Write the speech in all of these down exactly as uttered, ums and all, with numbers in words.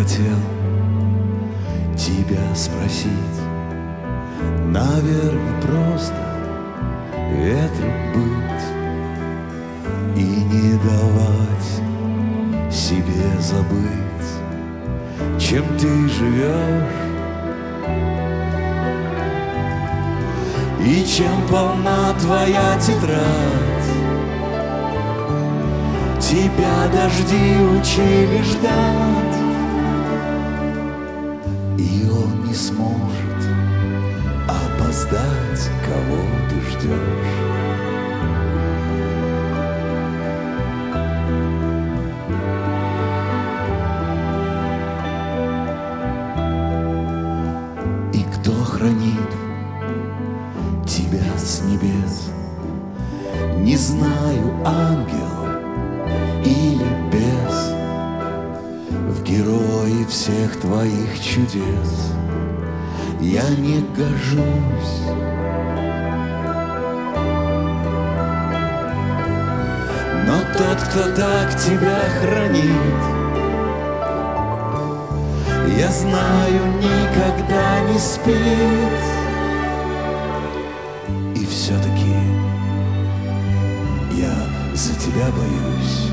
хотел тебя спросить, наверное, просто ветром быть и не давать себе забыть, чем ты живешь и чем полна твоя тетрадь. Тебя дожди учили ждать, и он не сможет опоздать, кого ты ждешь. И кто хранит тебя с небес, не знаю, ангел или бес, в герои всех твоих чудес я не гожусь. Но тот, кто так тебя хранит, я знаю, никогда не спит. И все-таки я за тебя боюсь.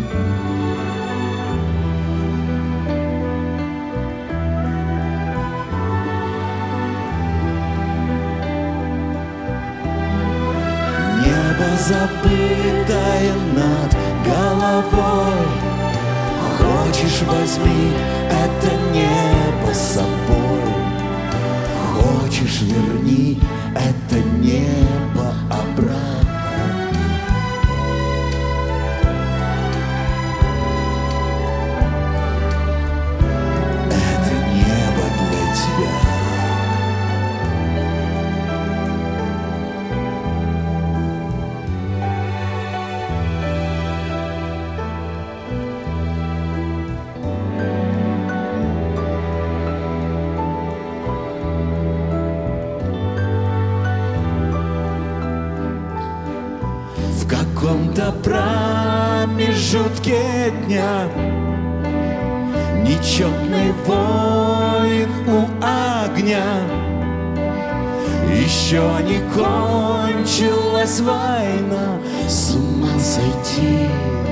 Небо, забытое над головой, хочешь, возьми это небо с собой, хочешь, верни это небо обратно. Это небо для тебя. В каком-то промежутке дня нечетный воин у огня. Еще не кончилась война, с ума сойти.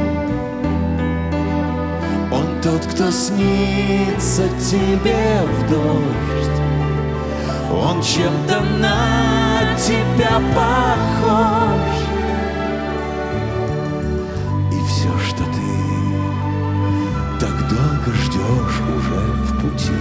Он тот, кто снится тебе в дождь, он чем-то на тебя похож. Что ты так долго ждешь уже в пути.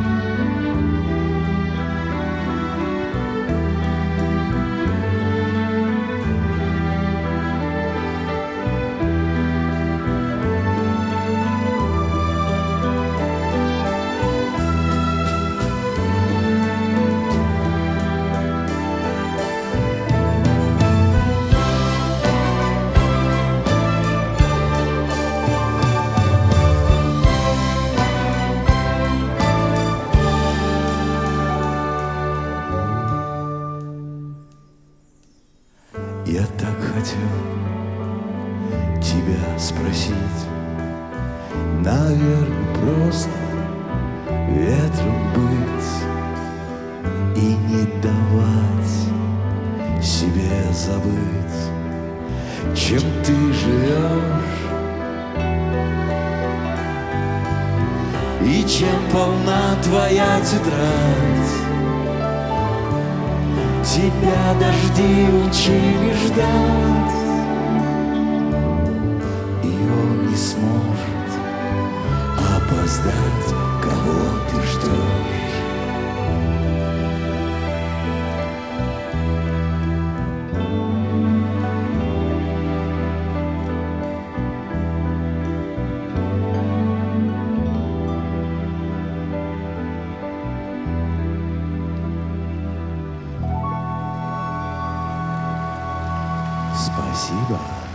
Я так хотел тебя спросить, наверное, просто ветром быть и не давать себе забыть, чем ты живешь и чем полна твоя тетрадь. Тебя дожди учили ждать, и он не сможет опоздать, кого ты ждешь. Спасибо.